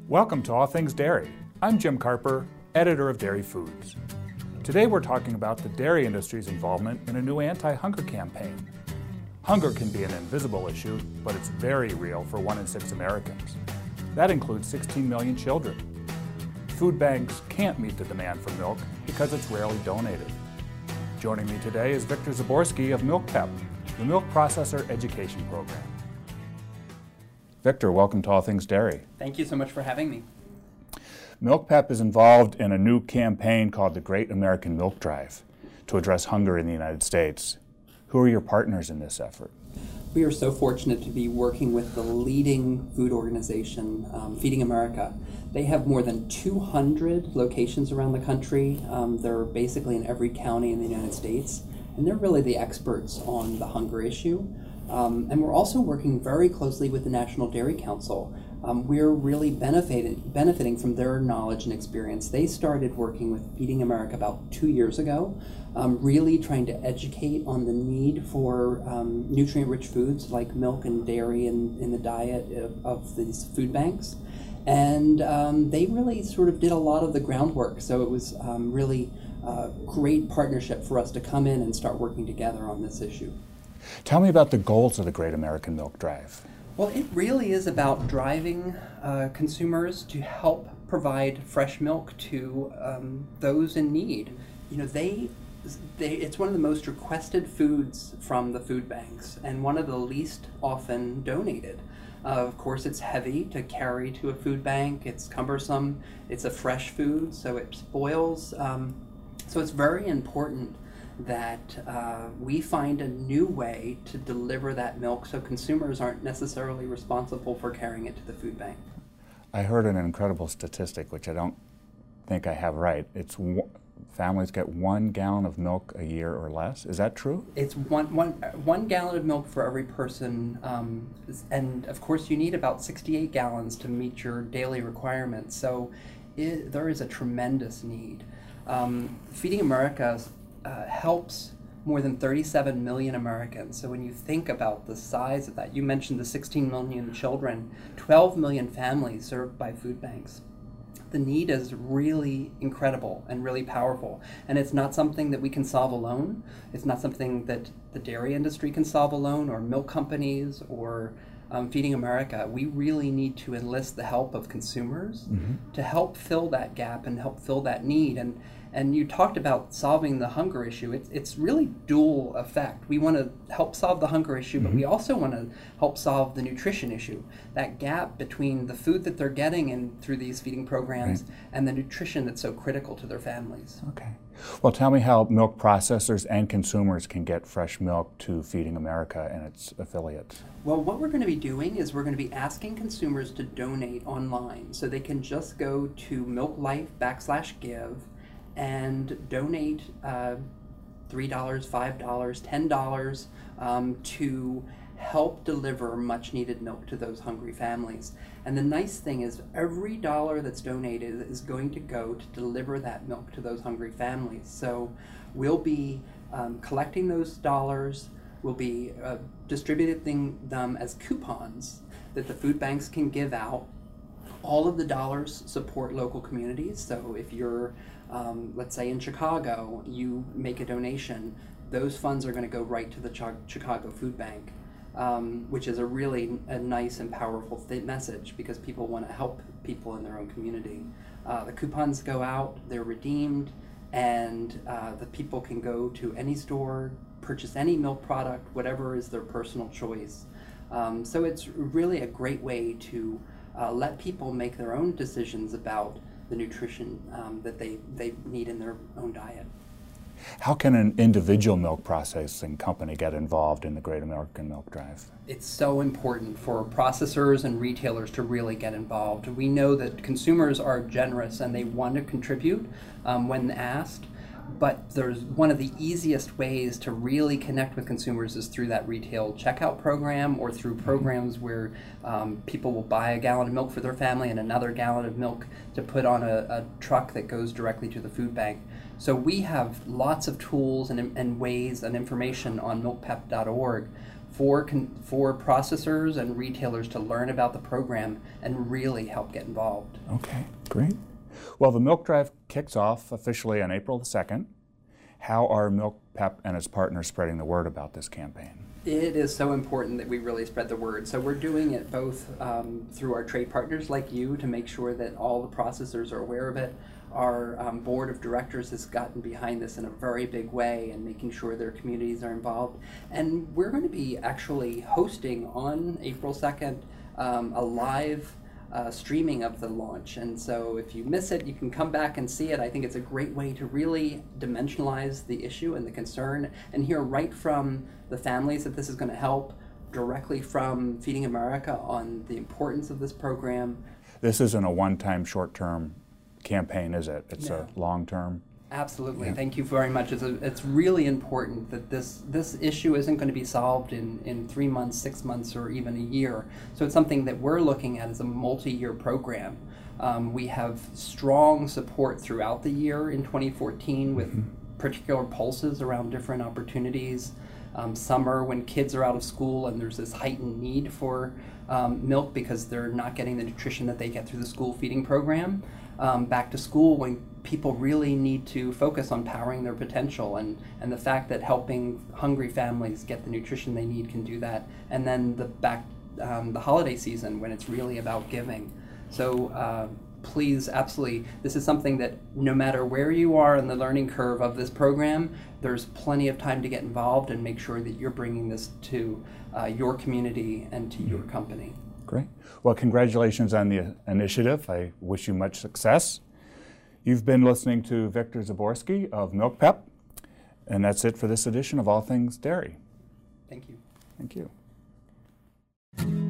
Welcome to All Things Dairy. I'm Jim Carper, editor of Dairy Foods. Today we're talking about the dairy industry's involvement in a new anti-hunger campaign. Hunger can be an invisible issue, but it's very real for 1 in 6 Americans. That includes 16 million children. Food banks can't meet the demand for milk because it's rarely donated. Joining me today is Victor Zaborski of MilkPEP, the Milk Processor Education Program. Victor, welcome to All Things Dairy. Thank you so much for having me. MilkPEP is involved in a new campaign called the Great American Milk Drive to address hunger in the United States. Who are your partners in this effort? We are so fortunate to be working with the leading food organization, Feeding America. They have more than 200 locations around the country. They're basically in every county in the United States, and they're really the experts on the hunger issue. And we're also working very closely with the National Dairy Council. We're really benefiting from their knowledge and experience. They started working with Feeding America about 2 years ago, really trying to educate on the need for nutrient-rich foods like milk and dairy in the diet of these food banks. And they really sort of did a lot of the groundwork. So it was really a great partnership for us to come in and start working together on this issue. Tell me about the goals of the Great American Milk Drive. Well, it really is about driving consumers to help provide fresh milk to those in need. You know, it's one of the most requested foods from the food banks and one of the least often donated. Of course, it's heavy to carry to a food bank. It's cumbersome. It's a fresh food, so it spoils. So it's very important that we find a new way to deliver that milk so consumers aren't necessarily responsible for carrying it to the food bank. I heard an incredible statistic, which I don't think I have right. It's families get 1 gallon of milk a year or less. Is that true? It's one gallon of milk for every person, and of course you need about 68 gallons to meet your daily requirements. So there is a tremendous need. Feeding America helps more than 37 million Americans. So when you think about the size of that, you mentioned the 16 million children, 12 million families served by food banks. The need is really incredible and really powerful. And it's not something that we can solve alone. It's not something that the dairy industry can solve alone, or milk companies, or Feeding America. We really need to enlist the help of consumers to help fill that gap and help fill that need. And you talked about solving the hunger issue. It's really dual effect. We want to help solve the hunger issue, but we also want to help solve the nutrition issue. That gap between the food that they're getting through these feeding programs and the nutrition that's so critical to their families. Okay. Well, tell me how milk processors and consumers can get fresh milk to Feeding America and its affiliates. Well, what we're going to be doing is we're going to be asking consumers to donate online. So they can just go to MilkLife/give and donate $3, $5, $10 to help deliver much needed milk to those hungry families. And the nice thing is every dollar that's donated is going to go to deliver that milk to those hungry families. So we'll be collecting those dollars, we'll be distributing them as coupons that the food banks can give out. All of the dollars support local communities. So if you're, let's say in Chicago, you make a donation, those funds are going to go right to the Chicago Food Bank, which is a nice and powerful message because people want to help people in their own community. The coupons go out, they're redeemed, and the people can go to any store, purchase any milk product, whatever is their personal choice. So it's really a great way to let people make their own decisions about the nutrition that they need in their own diet. How can an individual milk processing company get involved in the Great American Milk Drive? It's so important for processors and retailers to really get involved. We know that consumers are generous and they want to contribute when asked. But there's one of the easiest ways to really connect with consumers is through that retail checkout program or through programs where people will buy a gallon of milk for their family and another gallon of milk to put on a truck that goes directly to the food bank. So we have lots of tools and ways and information on milkpep.org for processors and retailers to learn about the program and really help get involved. Okay, great. Well, the Milk Drive kicks off officially on April the 2nd. How are MilkPEP and its partners spreading the word about this campaign? It is so important that we really spread the word. So we're doing it both through our trade partners like you to make sure that all the processors are aware of it. Our board of directors has gotten behind this in a very big way and making sure their communities are involved. And we're going to be actually hosting on April 2nd a live streaming of the launch. And so if you miss it, you can come back and see it. I think it's a great way to really dimensionalize the issue and the concern and hear right from the families that this is going to help, directly from Feeding America on the importance of this program. This isn't a one-time short-term campaign, is it? It's a long-term. Absolutely. Yeah. Thank you very much. It's really important that this issue isn't going to be solved in 3 months, 6 months, or even a year. So it's something that we're looking at as a multi-year program. We have strong support throughout the year in 2014 with particular pulses around different opportunities. Summer, when kids are out of school and there's this heightened need for milk because they're not getting the nutrition that they get through the school feeding program. Back to school, when people really need to focus on powering their potential, and the fact that helping hungry families get the nutrition they need can do that. And then the holiday season, when it's really about giving. So please, absolutely, this is something that no matter where you are in the learning curve of this program, there's plenty of time to get involved and make sure that you're bringing this to your community and to your company. Great. Well, congratulations on the initiative. I wish you much success. You've been listening to Victor Zaborski of MilkPEP, and that's it for this edition of All Things Dairy. Thank you. Thank you.